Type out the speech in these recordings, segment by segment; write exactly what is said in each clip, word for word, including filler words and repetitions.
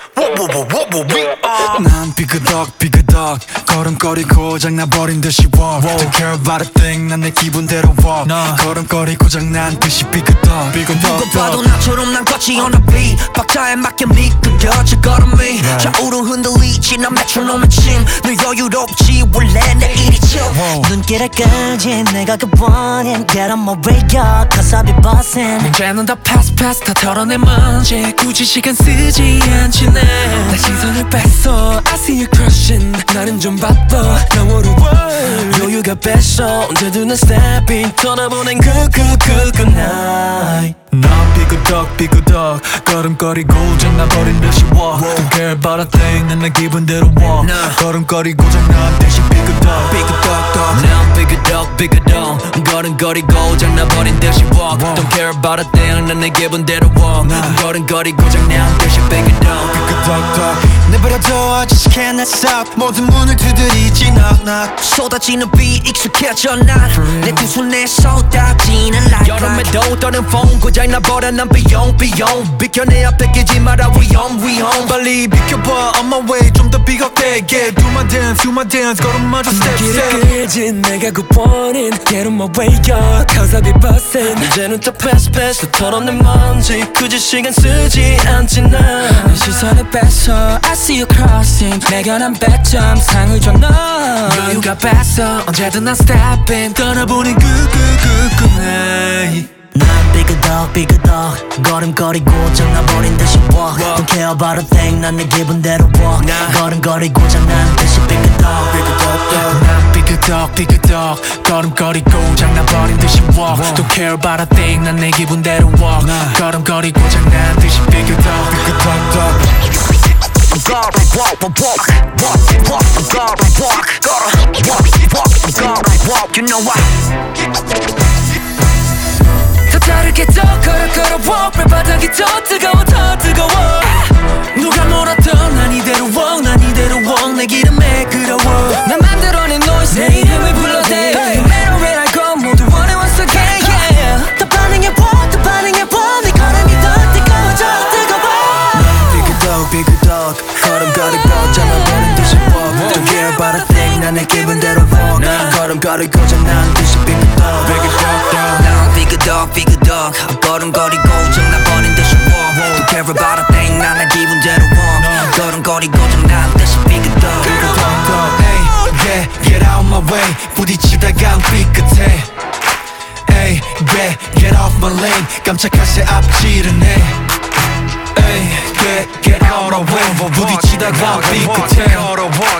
난 삐그덕 삐그덕 걸음걸이 고장나버린 듯이 walk Don't care about a thing 난 내 기분대로 walk nah. 걸음걸이 고장난 듯이 삐그덕 삐그덕 누가 봐도 나처럼 난 걷지 on the beat 박자에 맞게 미끄러져 걸음이 right. 좌우로 흔들리지 난 메트로놈의 침늘 여유롭지 원래 내 일이 chill 눈길을 끌지 내가 그 원인 Get on my radar cause I be bossing 문제는 다 pass pass 다 털어내 먼지 굳이 시간 쓰지 않지 내 시선을 뺐어 I see you crushing 나는 좀 바빠 영어로 여유가 뺐어 언제든 난 stepping 떠나보낸 good good good good night 난 삐그덕 삐그덕 걸음걸이 고장나버린 듯이 walk Don't care about a thing 난 내 기분대로 walk nah. 걸음걸이 고장난 듯이 삐그덕 삐그덕 난 삐그덕 삐그덕 걸음걸이 고장나버린 듯이 walk Don't care about a thing 난 내 기분대로 walk nah. 걸음걸이 고장난 듯이 삐그덕 삐그덕 내버려둬 아저씨게 내 싹 모든 문을 두드리지 knock knock 쏟아지는 비 익숙해져 난내 두 손에 쏟아지는 light 여름에도 떠는 폰 고장나버려 난 비용 비용 비켜내야 뺏기지 마라 위험 위험 빨리 비켜봐 on my way 좀 더 비겁되게 Do my dance do my dance 걸음마저 step step 길을 끌지 내가 그 원인 Get on my way up cause I be bustin' 이제는 다 pass pass 다 털어낸 먼지 굳이 시간 쓰지 않지 난내 시선을 뺐어 I see you crossing 내가 난 백 점 상을 줘 너 여유가 뺐어 언제든 난 stepping 떠나보는 good good good good night 난 삐그덕 삐그덕 걸음걸이 고장나버린 듯이 walk Don't care about a thing 난 내 기분대로 walk nah. 걸음걸이 고장난 듯이 삐그덕 삐그덕 난 삐그덕 삐그덕 걸음걸이 고장나버린 듯이 walk Don't care about a thing 난 내 기분대로 walk nah. 걸음걸이 고장난 듯이 삐그덕 삐그덕 Gotta walk, walk, walk, walk, gotta walk, gotta walk, walk, gotta walk, you know why? 더 다르게 더 걸어 걸어 walk, 발바닥이 더 뜨거워 더 뜨거워 누가 뭐라던 난 이대로 walk, 난 이대로 walk, 내 기름에 끌어워 난 만들어낸 noise, 내 이름을 불러대 No matter where I go, 모두 원해 once again, yeah 더 반응해 walk, 더 반응해 walk, 내 걸음이 더 뜨거워져 뜨거워 삐그덕 삐그덕 걸음걸이 고장나버린 듯이 walk Don't care about a thing 난 내 기분대로 walk 걸음걸이 고장난 듯이 삐그덕 삐그덕 난 삐그덕 삐그덕 걸음걸이 고장나버린 듯이 walk Don't care about a thing 난 내 기분대로 walk 걸음걸이 고장난 듯이 삐그덕 삐그덕 Hey yeah get out my way 부딪히다가 삐끗해 Hey yeah get off my lane 깜짝할 새 앞지르네 Hey get get out of way 부딪히다가 삐끗해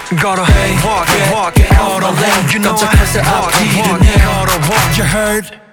Hey yeah get out of lane 깜짝할 새 앞지르네 You heard